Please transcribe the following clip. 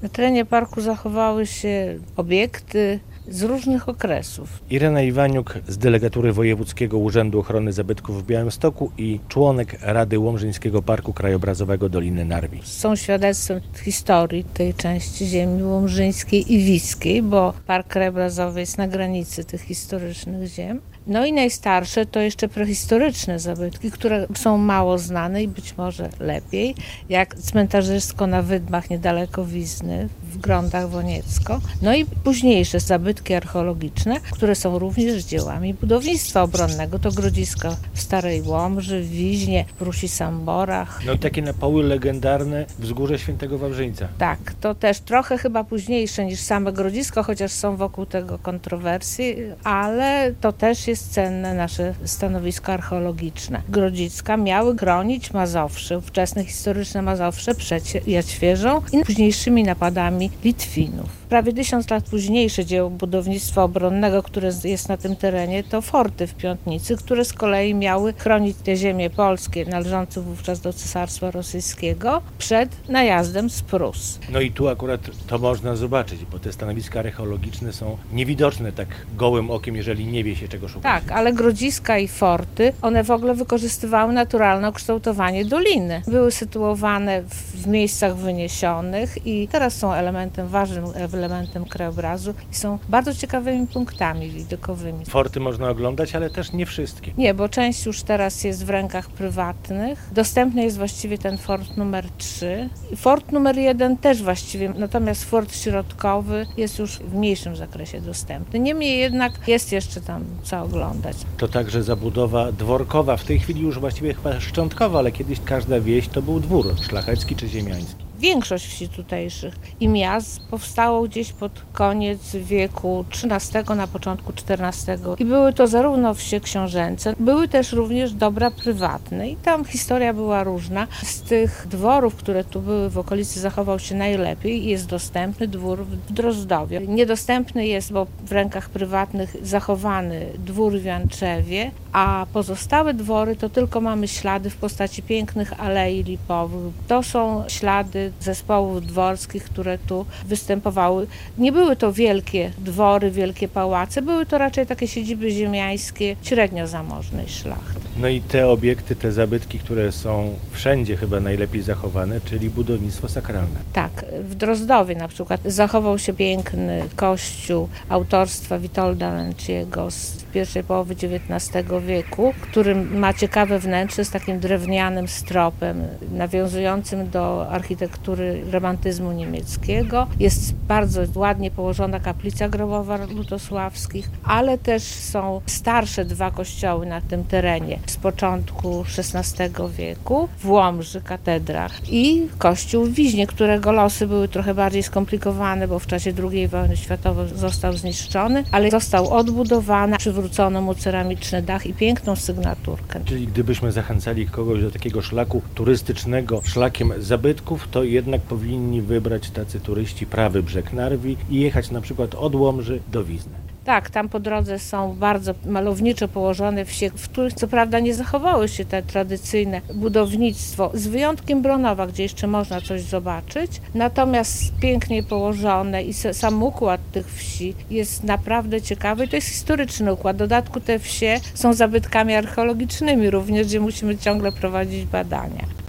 Na terenie parku zachowały się obiekty z różnych okresów. Irena Iwaniuk z delegatury Wojewódzkiego Urzędu Ochrony Zabytków w Białymstoku i członek Rady Łomżyńskiego Parku Krajobrazowego Doliny Narwi. Są świadectwem historii tej części ziemi łomżyńskiej i wiskiej, bo Park Krajobrazowy jest na granicy tych historycznych ziem. No i najstarsze to jeszcze prehistoryczne zabytki, które są mało znane i być może lepiej, jak cmentarzysko na Wydmach niedaleko Wizny, w Grądach Woniecko. No i późniejsze zabytki archeologiczne, które są również dziełami budownictwa obronnego. To grodzisko w Starej Łomży, w Wiźnie, w Rusi-Samborach. No i takie napoły legendarne Wzgórze Świętego Wawrzyńca. Tak, to też trochę chyba późniejsze niż same grodzisko, chociaż są wokół tego kontrowersje, ale to też jest cenne nasze stanowisko archeologiczne. Grodziska miały chronić Mazowsze, ówczesne historyczne Mazowsze przed Jadźwierzą i późniejszymi napadami Litwinów. Prawie 1000 lat późniejsze dzieło budownictwa obronnego, które jest na tym terenie, to forty w Piątnicy, które z kolei miały chronić te ziemie polskie należące wówczas do Cesarstwa Rosyjskiego przed najazdem z Prus. No i tu akurat to można zobaczyć, bo te stanowiska archeologiczne są niewidoczne tak gołym okiem, jeżeli nie wie się czego szukać. Tak, ale grodziska i forty, one w ogóle wykorzystywały naturalne kształtowanie doliny. Były sytuowane w miejscach wyniesionych i teraz są ważnym elementem krajobrazu i są bardzo ciekawymi punktami widokowymi. Forty można oglądać, ale też nie wszystkie. Nie, bo część już teraz jest w rękach prywatnych. Dostępny jest właściwie ten fort numer 3. Fort numer 1 też właściwie, natomiast fort środkowy jest już w mniejszym zakresie dostępny. Niemniej jednak jest jeszcze tam co oglądać. To także zabudowa dworkowa, w tej chwili już właściwie chyba szczątkowa, ale kiedyś każda wieś to był dwór szlachecki czy ziemiański. Większość wsi tutejszych i miast powstało gdzieś pod koniec wieku XIII, na początku XIV. I były to zarówno wsie książęce, były też również dobra prywatne. I tam historia była różna. Z tych dworów, które tu były w okolicy, zachował się najlepiej i jest dostępny dwór w Drozdowie. Niedostępny jest, bo w rękach prywatnych zachowany dwór w Janczewie, a pozostałe dwory to tylko mamy ślady w postaci pięknych alei lipowych. To są ślady zespołów dworskich, które tu występowały. Nie były to wielkie dwory, wielkie pałace, były to raczej takie siedziby ziemiańskie średnio zamożnej szlachty. No i te obiekty, te zabytki, które są wszędzie chyba najlepiej zachowane, czyli budownictwo sakralne. Tak, w Drozdowie na przykład zachował się piękny kościół autorstwa Witolda Lęciego z pierwszej połowy XIX wieku, który ma ciekawe wnętrze z takim drewnianym stropem nawiązującym do architektury romantyzmu niemieckiego. Jest bardzo ładnie położona kaplica grobowa Lutosławskich, ale też są starsze dwa kościoły na tym terenie z początku XVI wieku, w Łomży katedra i kościół w Wiźnie, którego losy były trochę bardziej skomplikowane, bo w czasie II wojny światowej został zniszczony, ale został odbudowany, przywrócono mu ceramiczny dach i piękną sygnaturkę. Czyli gdybyśmy zachęcali kogoś do takiego szlaku turystycznego, szlakiem zabytków, to jednak powinni wybrać tacy turyści prawy brzeg Narwi i jechać na przykład od Łomży do Wizny. Tak, tam po drodze są bardzo malowniczo położone wsie, w których co prawda nie zachowały się te tradycyjne budownictwo, z wyjątkiem Bronowa, gdzie jeszcze można coś zobaczyć. Natomiast pięknie położone i sam układ tych wsi jest naprawdę ciekawy. To jest historyczny układ. W dodatku te wsie są zabytkami archeologicznymi również, gdzie musimy ciągle prowadzić badania.